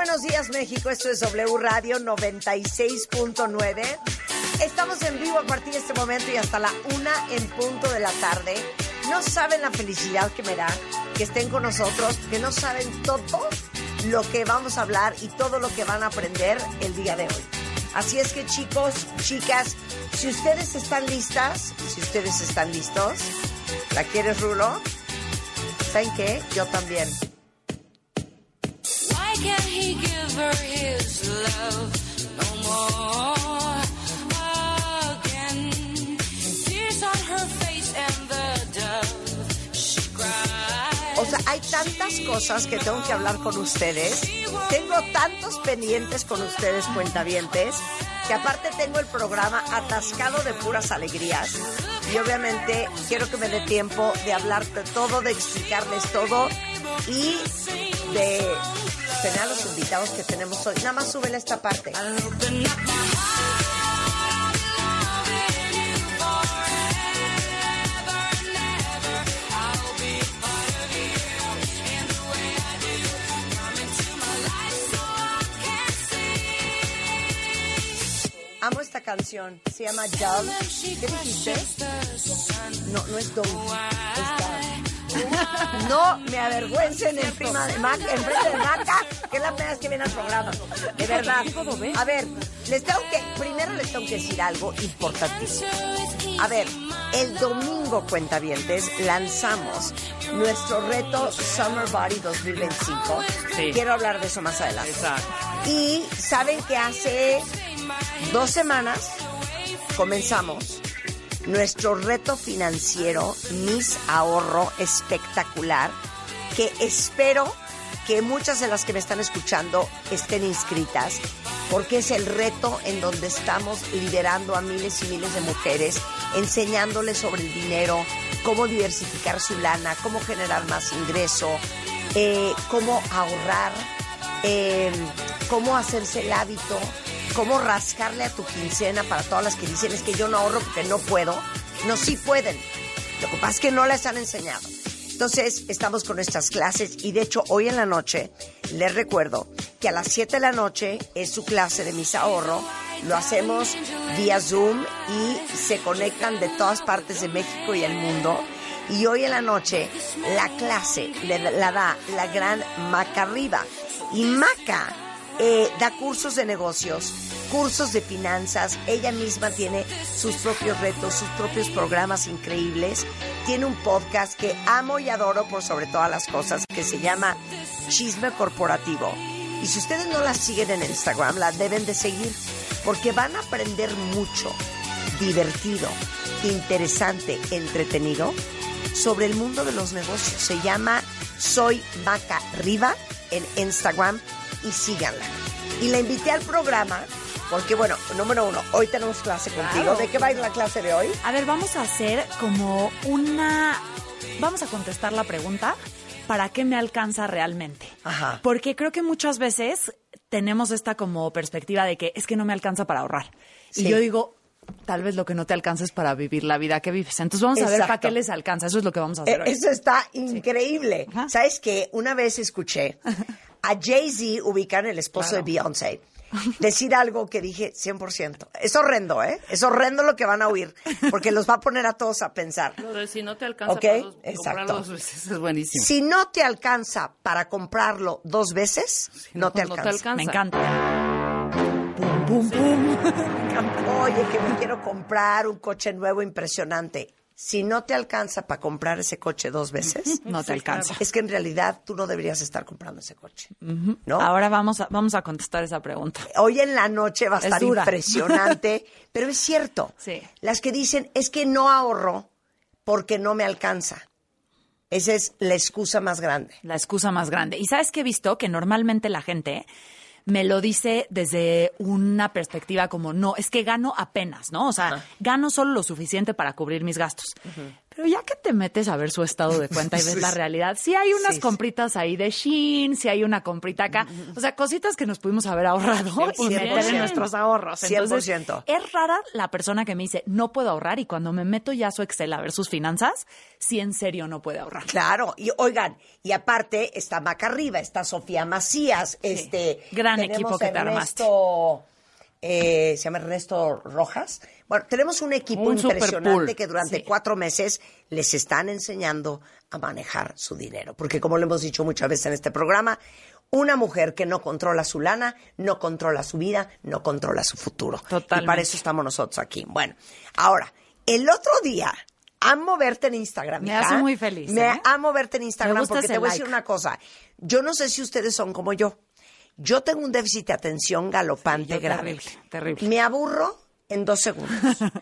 buenos días, México. Esto es W Radio 96.9. Estamos en vivo a partir de este momento y hasta la 1:00 p.m. No saben la felicidad que me da que estén con nosotros, que no saben todo lo que vamos a hablar y todo lo que van a aprender el día de hoy. Así es que, chicos, chicas, si ustedes están listas, si ustedes están listos, ¿la quieres, Rulo? ¿Saben qué? Yo también. Why can't he give her his love no more again? Tears on her face and the dove she cried. O sea, hay tantas cosas que tengo que hablar con ustedes. Tengo tantos pendientes con ustedes, cuentavientes, que aparte tengo el programa atascado de puras alegrías. Y obviamente quiero que me dé tiempo de hablar de todo, de explicarles todo y de tener a los invitados que tenemos hoy. Nada más súbele esta parte. Amo esta canción, se llama Dove. ¿Qué dijiste? No, no es Dove, es Dove. No me avergüencen encima de Maca, enfrente de Maca, que es la primera vez que viene al programa. De verdad. A ver, primero les tengo que decir algo importantísimo. A ver, el domingo, cuentavientes, lanzamos nuestro reto Summer Body 2025. Sí. Quiero hablar de eso más adelante. Exacto. Y saben que hace 2 semanas comenzamos nuestro reto financiero Miss Ahorro espectacular, que espero que muchas de las que me están escuchando estén inscritas, porque es el reto en donde estamos liderando a miles y miles de mujeres, enseñándoles sobre el dinero, cómo diversificar su lana, cómo generar más ingreso, cómo ahorrar, cómo hacerse el hábito, cómo rascarle a tu quincena para todas las que dicen es que yo no ahorro porque no puedo. No, sí pueden. Lo que pasa es que no les han enseñado. Entonces, estamos con nuestras clases y de hecho hoy en la noche les recuerdo que a las 7 de la noche es su clase de Miss Ahorro. Lo hacemos vía Zoom y se conectan de todas partes de México y el mundo. Y hoy en la noche la clase la da la gran Maca Riva. Y Maca da cursos de negocios, cursos de finanzas. Ella misma tiene sus propios retos, sus propios programas increíbles. Tiene un podcast que amo y adoro por sobre todas las cosas, que se llama Chisme Corporativo. Y si ustedes no la siguen en Instagram, la deben de seguir, porque van a aprender mucho, divertido, interesante, entretenido, sobre el mundo de los negocios. Se llama Soy Maca Riva en Instagram y síganla. Y la invité al programa porque, bueno, número 1, hoy tenemos clase contigo. Claro. ¿De qué va a ir la clase de hoy? A ver, vamos a hacer vamos a contestar la pregunta, ¿para qué me alcanza realmente? Ajá. Porque creo que muchas veces tenemos esta como perspectiva de que es que no me alcanza para ahorrar. Sí. Y yo digo, tal vez lo que no te alcanza es para vivir la vida que vives. Entonces vamos a ver para qué les alcanza. Eso es lo que vamos a hacer hoy. Eso está increíble. Sí. ¿Sabes qué? Una vez escuché a Jay-Z, ubican el esposo de Beyoncé, decir algo que dije 100%. Es horrendo, ¿eh? Es horrendo lo que van a oír, porque los va a poner a todos a pensar. Lo de si no te alcanza ¿Okay? para comprarlo 2 veces es buenísimo. Si no te alcanza para comprarlo 2 veces, no te alcanza. Me encanta. Pum, pum, pum. Me encanta. Oye, que me quiero comprar un coche nuevo impresionante. Si no te alcanza para comprar ese coche 2 veces, no te alcanza. Es que en realidad tú no deberías estar comprando ese coche, ¿no? Ahora vamos a contestar esa pregunta. Hoy en la noche va a estar impresionante, pero es cierto. Sí. Las que dicen, es que no ahorro porque no me alcanza. Esa es la excusa más grande. La excusa más grande. ¿Y sabes qué he visto? Que normalmente la gente me lo dice desde una perspectiva como, no, es que gano apenas, ¿no? O sea, gano solo lo suficiente para cubrir mis gastos. Pero ya que te metes a ver su estado de cuenta y ves la realidad, sí hay unas compritas ahí de Shein, sí hay una comprita acá. O sea, cositas que nos pudimos haber ahorrado y meter en nuestros ahorros. Entonces, 100%. es rara la persona que me dice, no puedo ahorrar, y cuando me meto ya a su Excel a ver sus finanzas, sí en serio no puede ahorrar. Claro, y oigan, y aparte está Maca Arriba, está Sofía Macías, gran tenemos equipo que te armaste. Se llama Ernesto Rojas. Bueno, tenemos un equipo impresionante que durante 4 meses les están enseñando a manejar su dinero. Porque como lo hemos dicho muchas veces en este programa, una mujer que no controla su lana, no controla su vida, no controla su futuro. Totalmente. Y para eso estamos nosotros aquí. Bueno, ahora, el otro día, amo verte en Instagram. Me hija. hace muy feliz. Me amo verte en Instagram gusta porque ese te voy a decir like. una cosa. Yo no sé si ustedes son como yo. Yo tengo un déficit de atención galopante grave. Terrible. Me aburro en 2 segundos.